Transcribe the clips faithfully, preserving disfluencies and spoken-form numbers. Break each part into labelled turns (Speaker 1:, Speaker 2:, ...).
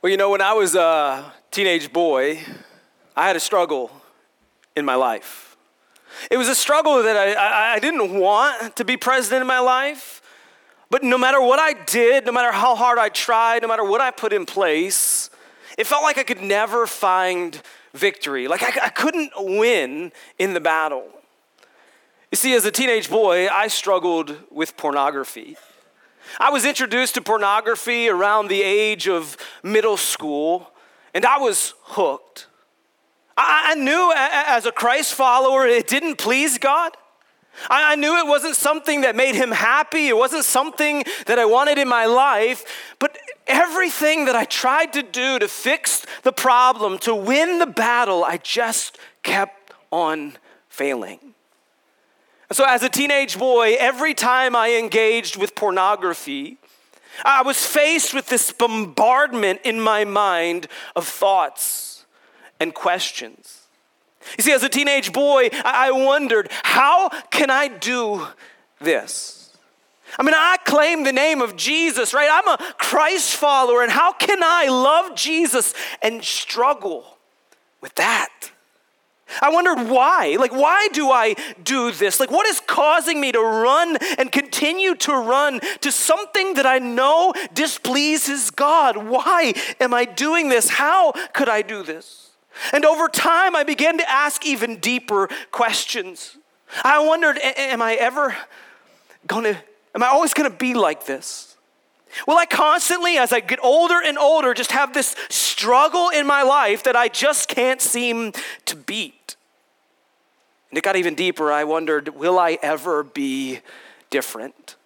Speaker 1: Well, you know, when I was a teenage boy, I had a struggle in my life. It was a struggle that I, I, I didn't want to be present in my life, but no matter what I did, no matter how hard I tried, no matter what I put in place, it felt like I could never find victory. Like I, I couldn't win in the battle. You see, as a teenage boy, I struggled with pornography. I was introduced to pornography around the age of middle school, and I was hooked. I, I knew as a Christ follower it didn't please God. I, I knew it wasn't something that made him happy. It wasn't something that I wanted in my life. But everything that I tried to do to fix the problem, to win the battle, I just kept on failing. So as a teenage boy, every time I engaged with pornography, I was faced with this bombardment in my mind of thoughts and questions. You see, as a teenage boy, I wondered, how can I do this? I mean, I claim the name of Jesus, right? I'm a Christ follower, and how can I love Jesus and struggle with that? I wondered why. Like, why do I do this? Like, what is causing me to run and continue to run to something that I know displeases God? Why am I doing this? How could I do this? And over time, I began to ask even deeper questions. I wondered, am I ever going to, am I always going to be like this? Will I constantly, as I get older and older, just have this struggle in my life that I just can't seem to beat? And it got even deeper. I wondered, will I ever be different?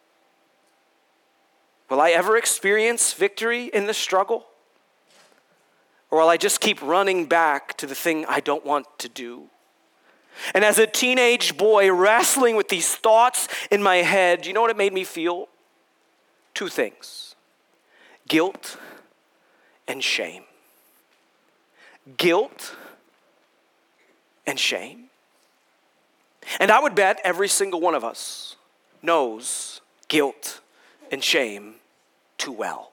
Speaker 1: Will I ever experience victory in the struggle? Or will I just keep running back to the thing I don't want to do? And as a teenage boy wrestling with these thoughts in my head, do you know what it made me feel? Two things: guilt and shame. Guilt and shame. And I would bet every single one of us knows guilt and shame too well.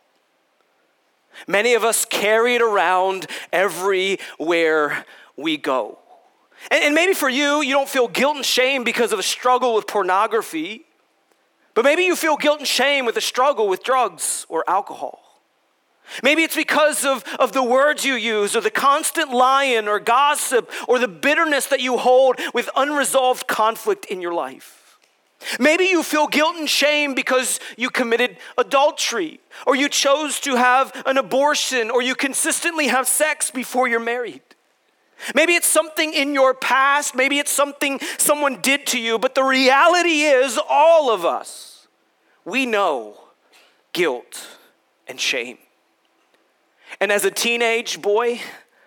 Speaker 1: Many of us carry it around everywhere we go. And, and maybe for you, you don't feel guilt and shame because of a struggle with pornography, but maybe you feel guilt and shame with a struggle with drugs or alcohol. Maybe it's because of, of the words you use, or the constant lying or gossip, or the bitterness that you hold with unresolved conflict in your life. Maybe you feel guilt and shame because you committed adultery, or you chose to have an abortion, or you consistently have sex before you're married. Maybe it's something in your past, maybe it's something someone did to you, but the reality is all of us, we know guilt and shame. And as a teenage boy,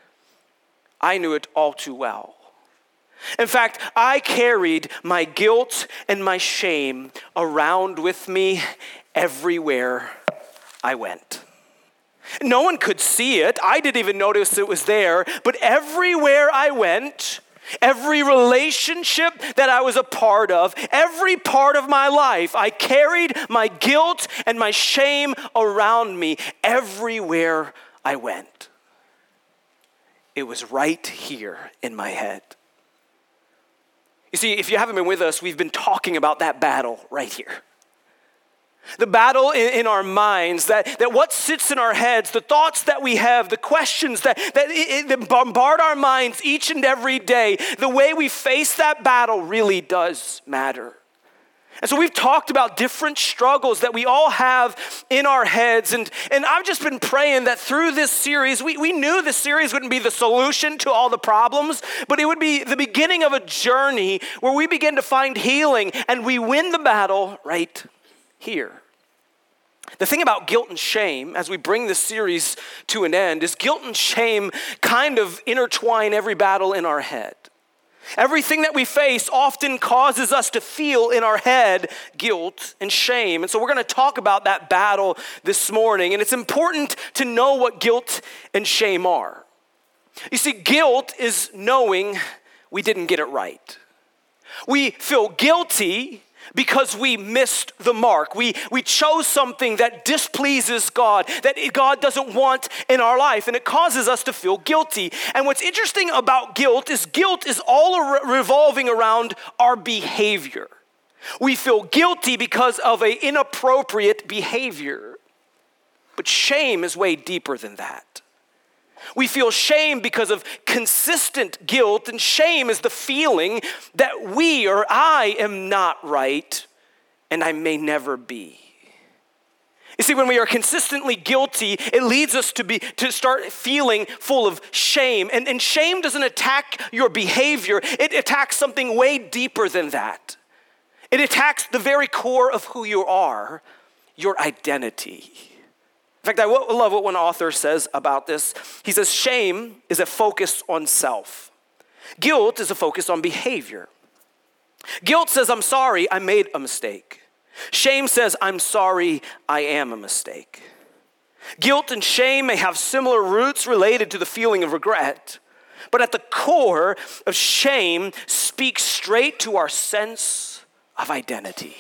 Speaker 1: I knew it all too well. In fact, I carried my guilt and my shame around with me everywhere I went. No one could see it. I didn't even notice it was there. But everywhere I went, every relationship that I was a part of, every part of my life, I carried my guilt and my shame around me everywhere I went. It was right here in my head. You see, if you haven't been with us, we've been talking about that battle right here. The battle in, in our minds, that, that what sits in our heads, the thoughts that we have, the questions that, that, it, that bombard our minds each and every day, the way we face that battle really does matter. And so we've talked about different struggles that we all have in our heads. And, and I've just been praying that through this series, we, we knew this series wouldn't be the solution to all the problems, but it would be the beginning of a journey where we begin to find healing and we win the battle right here. The thing about guilt and shame, as we bring this series to an end, is guilt and shame kind of intertwine every battle in our head. Everything that we face often causes us to feel in our head guilt and shame. And so we're going to talk about that battle this morning. And it's important to know what guilt and shame are. You see, guilt is knowing we didn't get it right. We feel guilty because we missed the mark. We, we chose something that displeases God, that God doesn't want in our life, and it causes us to feel guilty. And what's interesting about guilt is guilt is all re- revolving around our behavior. We feel guilty because of an inappropriate behavior. But shame is way deeper than that. We feel shame because of consistent guilt, and shame is the feeling that we or I am not right and I may never be. You see, when we are consistently guilty, it leads us to be to start feeling full of shame. And, and shame doesn't attack your behavior, it attacks something way deeper than that. It attacks the very core of who you are, your identity. In fact, I love what one author says about this. He says, shame is a focus on self. Guilt is a focus on behavior. Guilt says, I'm sorry, I made a mistake. Shame says, I'm sorry, I am a mistake. Guilt and shame may have similar roots related to the feeling of regret, but at the core of shame speaks straight to our sense of identity.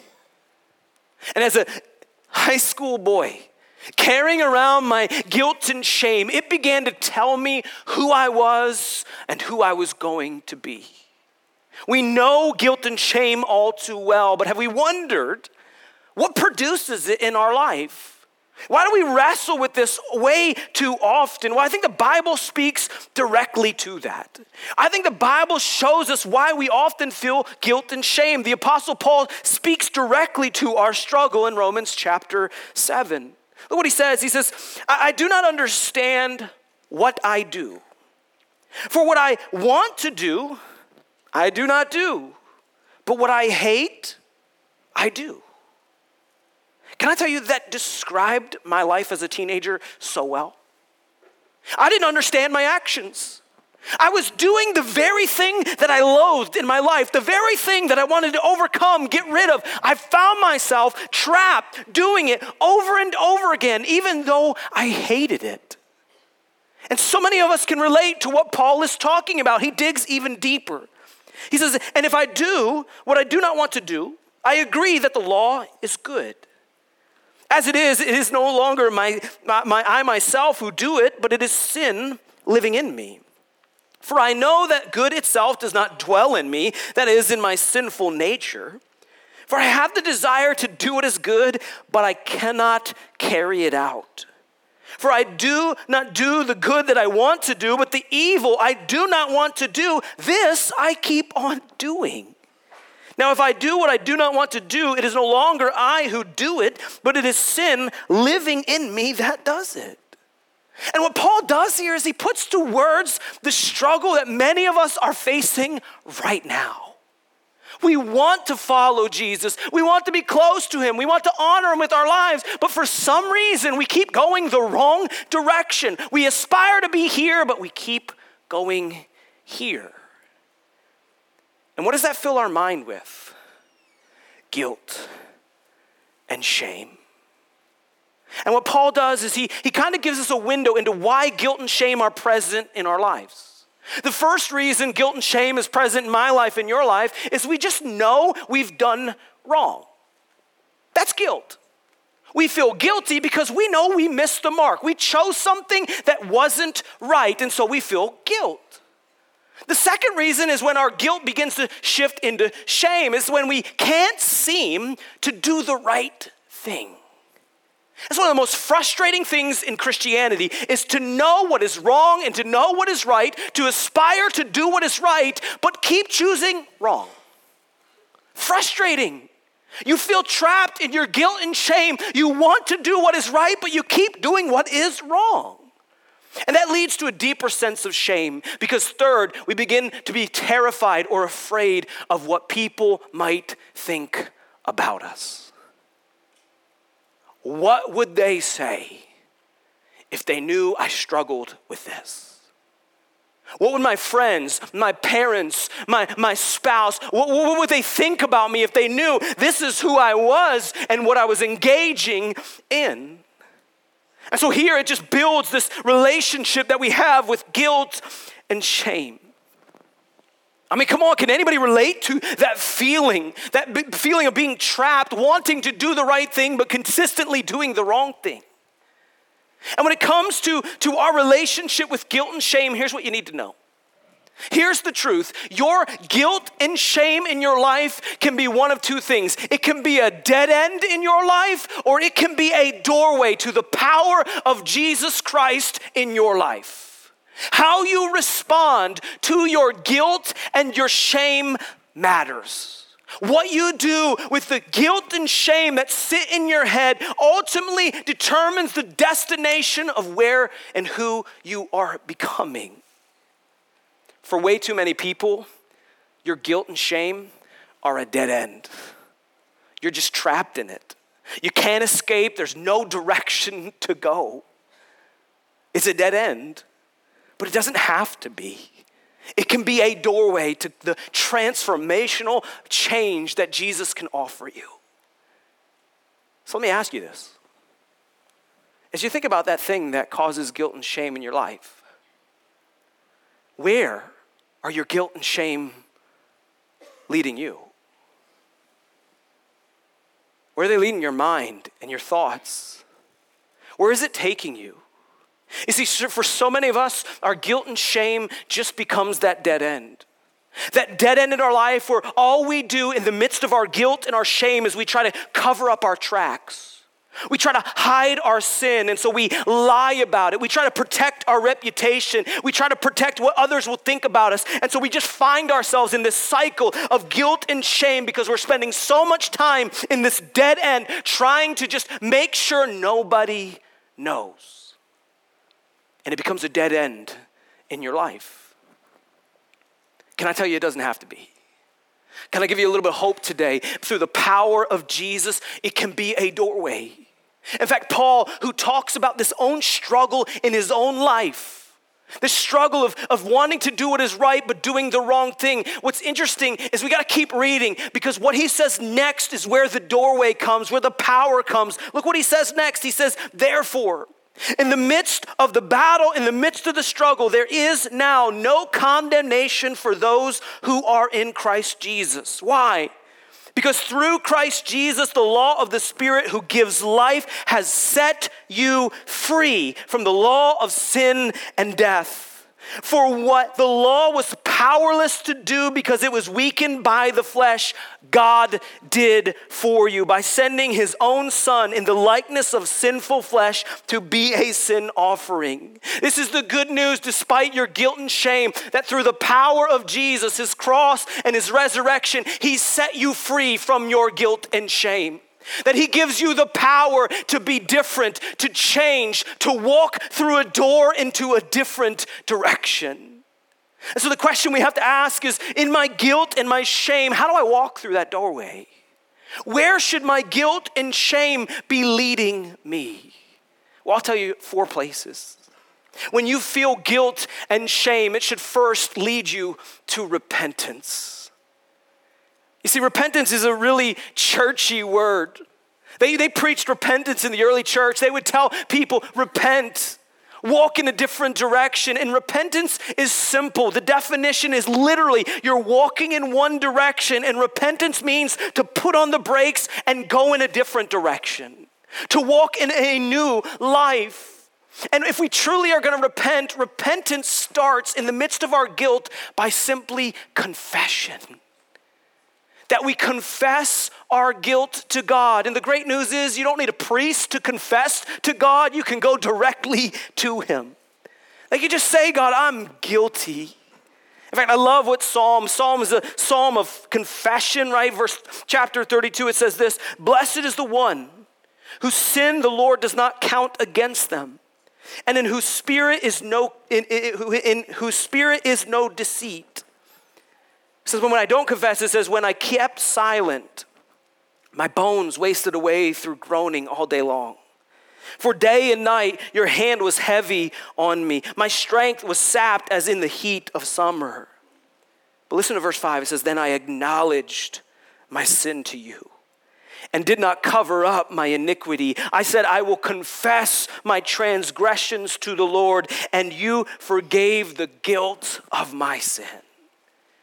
Speaker 1: And as a high school boy, carrying around my guilt and shame, it began to tell me who I was and who I was going to be. We know guilt and shame all too well, but have we wondered what produces it in our life? Why do we wrestle with this way too often? Well, I think the Bible speaks directly to that. I think the Bible shows us why we often feel guilt and shame. The Apostle Paul speaks directly to our struggle in Romans chapter seven. Look what he says. He says, I, I do not understand what I do. For what I want to do, I do not do. But what I hate, I do. Can I tell you that described my life as a teenager so well? I didn't understand my actions. I was doing the very thing that I loathed in my life, the very thing that I wanted to overcome, get rid of. I found myself trapped doing it over and over again, even though I hated it. And so many of us can relate to what Paul is talking about. He digs even deeper. He says, and if I do what I do not want to do, I agree that the law is good. As it is, it is no longer my, my, my I myself who do it, but it is sin living in me. For I know that good itself does not dwell in me, that is, in my sinful nature. For I have the desire to do what is good, but I cannot carry it out. For I do not do the good that I want to do, but the evil I do not want to do, this I keep on doing. Now, if I do what I do not want to do, it is no longer I who do it, but it is sin living in me that does it. And what Paul does here is he puts to words the struggle that many of us are facing right now. We want to follow Jesus. We want to be close to him. We want to honor him with our lives. But for some reason, we keep going the wrong direction. We aspire to be here, but we keep going here. And what does that fill our mind with? Guilt and shame. And what Paul does is he, he kind of gives us a window into why guilt and shame are present in our lives. The first reason guilt and shame is present in my life and your life is we just know we've done wrong. That's guilt. We feel guilty because we know we missed the mark. We chose something that wasn't right, and so we feel guilt. The second reason is when our guilt begins to shift into shame, is when we can't seem to do the right thing. That's one of the most frustrating things in Christianity, is to know what is wrong and to know what is right, to aspire to do what is right, but keep choosing wrong. Frustrating. You feel trapped in your guilt and shame. You want to do what is right, but you keep doing what is wrong. And that leads to a deeper sense of shame, because third, we begin to be terrified or afraid of what people might think about us. What would they say if they knew I struggled with this? What would my friends, my parents, my, my spouse, what, what would they think about me if they knew this is who I was and what I was engaging in? And so here it just builds this relationship that we have with guilt and shame. I mean, come on, can anybody relate to that feeling, that b- feeling of being trapped, wanting to do the right thing, but consistently doing the wrong thing? And when it comes to, to our relationship with guilt and shame, here's what you need to know. Here's the truth. Your guilt and shame in your life can be one of two things. It can be a dead end in your life, or it can be a doorway to the power of Jesus Christ in your life. How you respond to your guilt and your shame matters. What you do with the guilt and shame that sit in your head ultimately determines the destination of where and who you are becoming. For way too many people, your guilt and shame are a dead end. You're just trapped in it. You can't escape. There's no direction to go. It's a dead end. But it doesn't have to be. It can be a doorway to the transformational change that Jesus can offer you. So let me ask you this. As you think about that thing that causes guilt and shame in your life, where are your guilt and shame leading you? Where are they leading your mind and your thoughts? Where is it taking you? You see, for so many of us, our guilt and shame just becomes that dead end. That dead end in our life where all we do in the midst of our guilt and our shame is we try to cover up our tracks. We try to hide our sin, and so we lie about it. We try to protect our reputation. We try to protect what others will think about us. And so we just find ourselves in this cycle of guilt and shame because we're spending so much time in this dead end trying to just make sure nobody knows. And it becomes a dead end in your life. Can I tell you it doesn't have to be? Can I give you a little bit of hope today? Through the power of Jesus, it can be a doorway. In fact, Paul, who talks about this own struggle in his own life, this struggle of, of wanting to do what is right but doing the wrong thing. What's interesting is we got to keep reading because what he says next is where the doorway comes, where the power comes. Look what he says next. He says, therefore, in the midst of the battle, in the midst of the struggle, there is now no condemnation for those who are in Christ Jesus. Why? Because through Christ Jesus, the law of the Spirit who gives life has set you free from the law of sin and death. For what the law was powerless to do because it was weakened by the flesh, God did for you by sending his own son in the likeness of sinful flesh to be a sin offering. This is the good news despite your guilt and shame, that through the power of Jesus, his cross and his resurrection, he set you free from your guilt and shame. That he gives you the power to be different, to change, to walk through a door into a different direction. And so the question we have to ask is, in my guilt and my shame, how do I walk through that doorway? Where should my guilt and shame be leading me? Well, I'll tell you four places. When you feel guilt and shame, it should first lead you to repentance. You see, repentance is a really churchy word. They, they preached repentance in the early church. They would tell people, repent, walk in a different direction. And repentance is simple. The definition is literally you're walking in one direction, and repentance means to put on the brakes and go in a different direction, to walk in a new life. And if we truly are going to repent, repentance starts in the midst of our guilt by simply confession. That we confess our guilt to God. And the great news is you don't need a priest to confess to God. You can go directly to him. Like you just say, God, I'm guilty. In fact, I love what Psalm, Psalm is a psalm of confession, right? Verse chapter thirty-two, it says this, blessed is the one whose sin the Lord does not count against them, and in whose spirit is no, in, in, in whose spirit is no deceit. It says, when I don't confess, it says, when I kept silent, my bones wasted away through groaning all day long. For day and night, your hand was heavy on me. My strength was sapped as in the heat of summer. But listen to verse five. It says, then I acknowledged my sin to you and did not cover up my iniquity. I said, I will confess my transgressions to the Lord, and you forgave the guilt of my sin.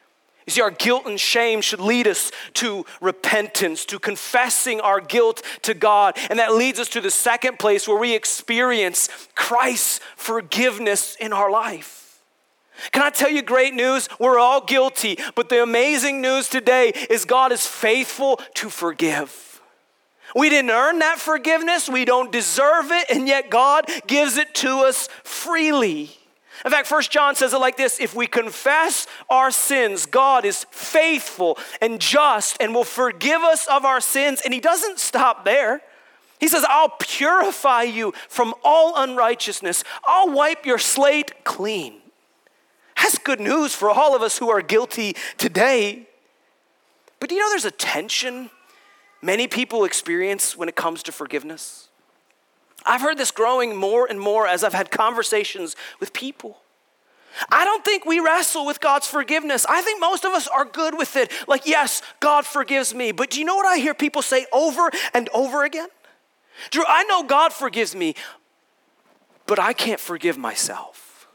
Speaker 1: You see, our guilt and shame should lead us to repentance, to confessing our guilt to God. And that leads us to the second place where we experience Christ's forgiveness in our life. Can I tell you great news? We're all guilty, but the amazing news today is God is faithful to forgive. We didn't earn that forgiveness, we don't deserve it, and yet God gives it to us freely. In fact, First John says it like this: if we confess our sins, God is faithful and just and will forgive us of our sins. And he doesn't stop there. He says, I'll purify you from all unrighteousness. I'll wipe your slate clean. That's good news for all of us who are guilty today. But do you know there's a tension many people experience when it comes to forgiveness? I've heard this growing more and more as I've had conversations with people. I don't think we wrestle with God's forgiveness. I think most of us are good with it. Like, yes, God forgives me. But do you know what I hear people say over and over again? Drew, I know God forgives me, but I can't forgive myself.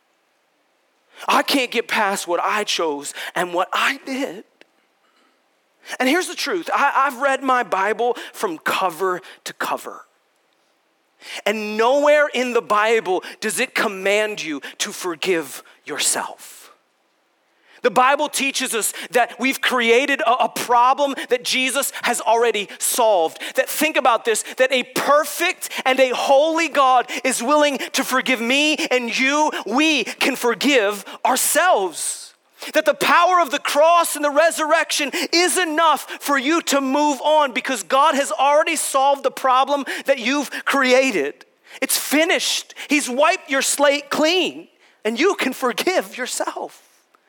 Speaker 1: I can't get past what I chose and what I did. And here's the truth. I, I've read my Bible from cover to cover. And nowhere in the Bible does it command you to forgive yourself. The Bible teaches us that we've created a, a problem that Jesus has already solved. That, think about this, that a perfect and a holy God is willing to forgive me and you. We can forgive ourselves. That the power of the cross and the resurrection is enough for you to move on because God has already solved the problem that you've created. It's finished. He's wiped your slate clean and you can forgive yourself.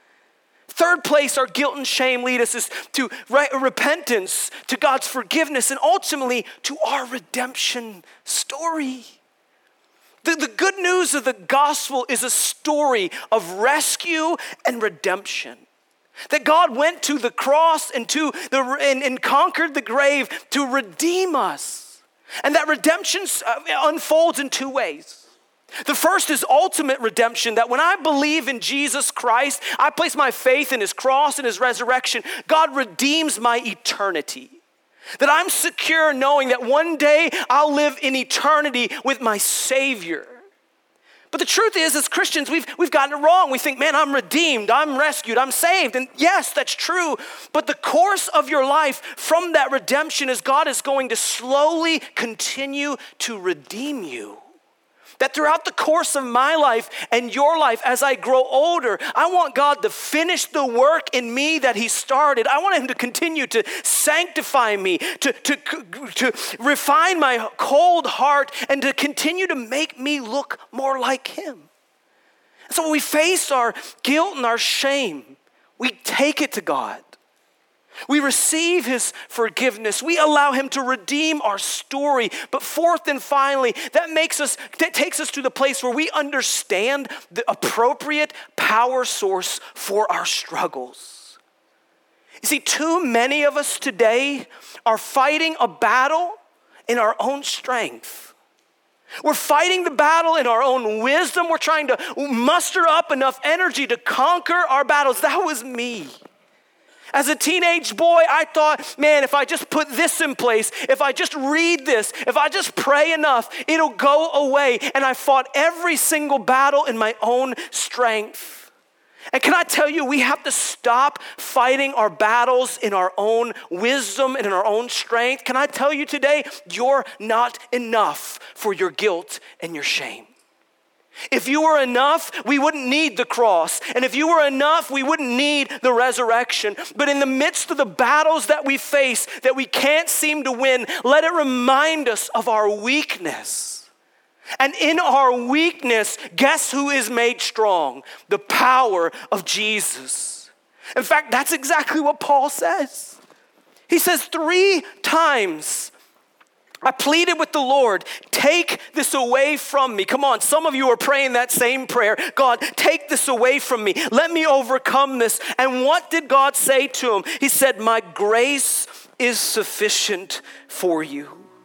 Speaker 1: Third place our guilt and shame lead us is to re- repentance, to God's forgiveness, and ultimately to our redemption story. The, the good news of the gospel is a story of rescue and redemption. That God went to the cross and, to the, and, and conquered the grave to redeem us. And that redemption unfolds in two ways. The first is ultimate redemption, that when I believe in Jesus Christ, I place my faith in his cross and his resurrection, God redeems my eternity. That I'm secure knowing that one day I'll live in eternity with my Savior. But the truth is, as Christians, we've, we've gotten it wrong. We think, man, I'm redeemed, I'm rescued, I'm saved. And yes, that's true. But the course of your life from that redemption is God is going to slowly continue to redeem you. That throughout the course of my life and your life, as I grow older, I want God to finish the work in me that he started. I want him to continue to sanctify me, to, to, to refine my cold heart, and to continue to make me look more like him. So when we face our guilt and our shame, we take it to God. We receive his forgiveness. We allow him to redeem our story. But fourth and finally, that makes us, that takes us to the place where we understand the appropriate power source for our struggles. You see, too many of us today are fighting a battle in our own strength. We're fighting the battle in our own wisdom. We're trying to muster up enough energy to conquer our battles. That was me. As a teenage boy, I thought, man, if I just put this in place, if I just read this, if I just pray enough, it'll go away. And I fought every single battle in my own strength. And can I tell you, we have to stop fighting our battles in our own wisdom and in our own strength. Can I tell you today, you're not enough for your guilt and your shame. If you were enough, we wouldn't need the cross. And if you were enough, we wouldn't need the resurrection. But in the midst of the battles that we face, that we can't seem to win, let it remind us of our weakness. And in our weakness, guess who is made strong? The power of Jesus. In fact, that's exactly what Paul says. He says three times, I pleaded with the Lord, take this away from me. Come on, some of you are praying that same prayer. God, take this away from me. Let me overcome this. And what did God say to him? He said, my grace is sufficient for you.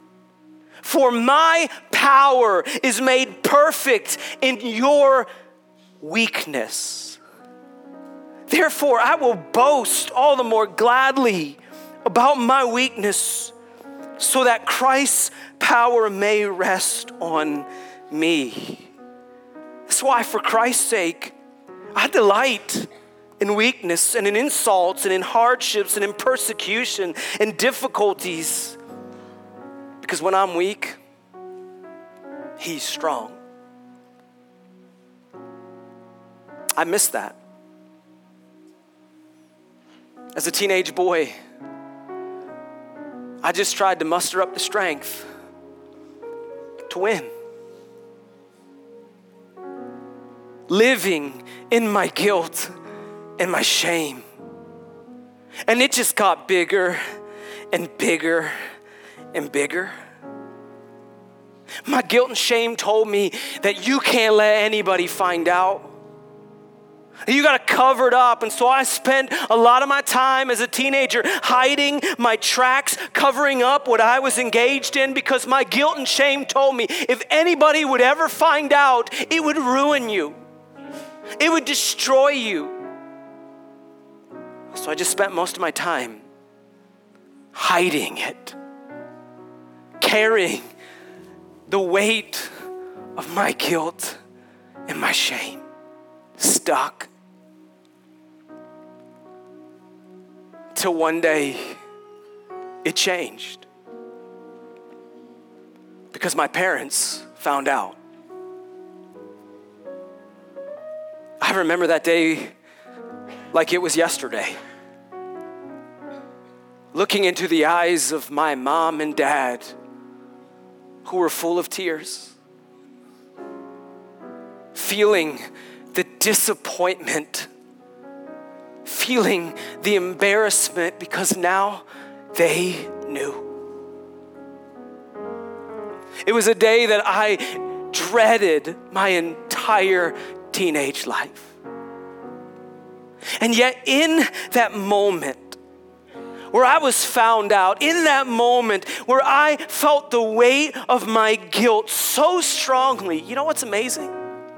Speaker 1: For my power is made perfect in your weakness. Therefore, I will boast all the more gladly about my weakness, so that Christ's power may rest on me. That's why, for Christ's sake, I delight in weakness and in insults and in hardships and in persecution and difficulties. Because when I'm weak, He's strong. I miss that. As a teenage boy, I just tried to muster up the strength to win. Living in my guilt and my shame. And it just got bigger and bigger and bigger. My guilt and shame told me that you can't let anybody find out. You got to cover it up. And so I spent a lot of my time as a teenager hiding my tracks, covering up what I was engaged in, because my guilt and shame told me if anybody would ever find out, it would ruin you. It would destroy you. So I just spent most of my time hiding it, carrying the weight of my guilt and my shame. Stuck. Till one day it changed. Because my parents found out. I remember that day like it was yesterday. Looking into the eyes of my mom and dad, who were full of tears. Feeling the disappointment, feeling the embarrassment, because now they knew. It was a day that I dreaded my entire teenage life. And yet in that moment where I was found out, in that moment where I felt the weight of my guilt so strongly, you know what's amazing?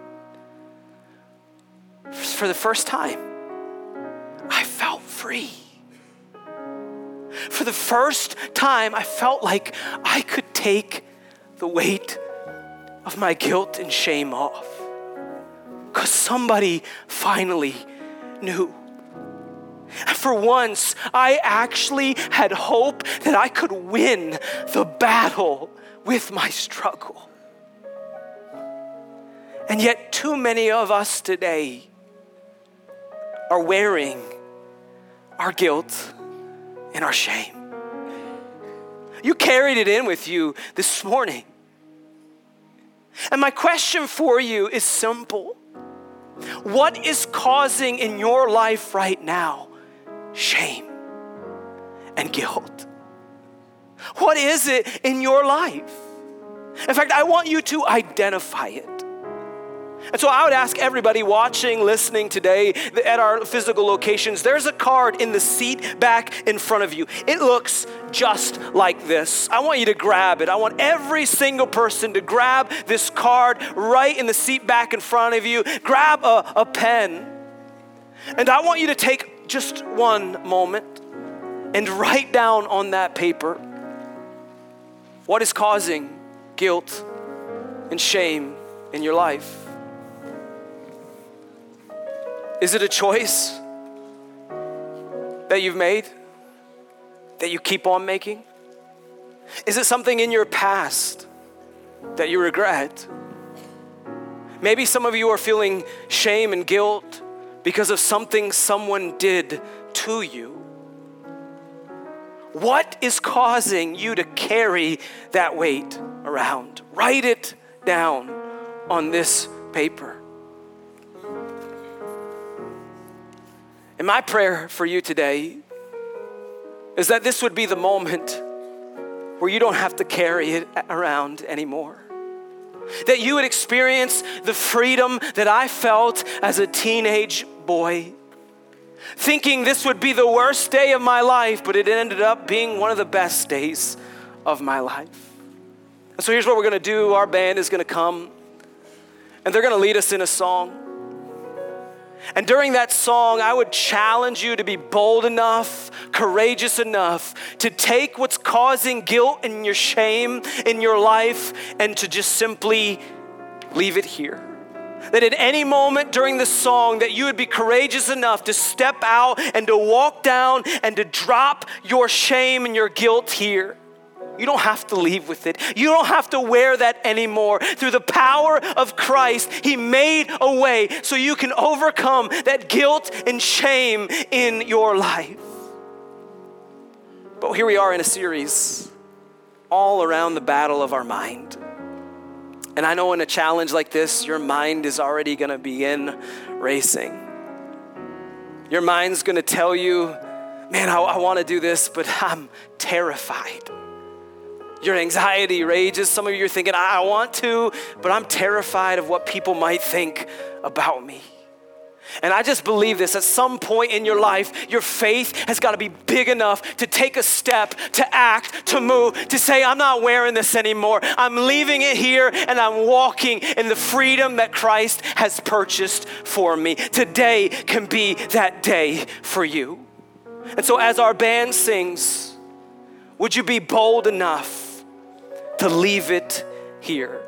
Speaker 1: For the first time, I felt free. For the first time, I felt like I could take the weight of my guilt and shame off. Because somebody finally knew. And for once, I actually had hope that I could win the battle with my struggle. And yet, too many of us today are wearing our guilt and our shame. You carried it in with you this morning. And my question for you is simple. What is causing in your life right now shame and guilt? What is it in your life? In fact, I want you to identify it. And so I would ask everybody watching, listening today at our physical locations, there's a card in the seat back in front of you. It looks just like this. I want you to grab it. I want every single person to grab this card right in the seat back in front of you. Grab a, a pen. And I want you to take just one moment and write down on that paper what is causing guilt and shame in your life. Is it a choice that you've made, that you keep on making? Is it something in your past that you regret? Maybe some of you are feeling shame and guilt because of something someone did to you. What is causing you to carry that weight around? Write it down on this paper. And my prayer for you today is that this would be the moment where you don't have to carry it around anymore. That you would experience the freedom that I felt as a teenage boy, thinking this would be the worst day of my life, but it ended up being one of the best days of my life. And so here's what we're gonna do. Our band is gonna come, and they're gonna lead us in a song. And during that song, I would challenge you to be bold enough, courageous enough to take what's causing guilt and your shame in your life and to just simply leave it here. That at any moment during the song that you would be courageous enough to step out and to walk down and to drop your shame and your guilt here. You don't have to leave with it. You don't have to wear that anymore. Through the power of Christ, he made a way so you can overcome that guilt and shame in your life. But here we are in a series all around the battle of our mind. And I know in a challenge like this, your mind is already going to begin racing. Your mind's going to tell you, man, I, I want to do this, but I'm terrified. Your anxiety rages. Some of you are thinking, I want to, but I'm terrified of what people might think about me. And I just believe this, at some point in your life, your faith has got to be big enough to take a step, to act, to move, to say, I'm not wearing this anymore. I'm leaving it here and I'm walking in the freedom that Christ has purchased for me. Today can be that day for you. And so as our band sings, would you be bold enough to leave it here?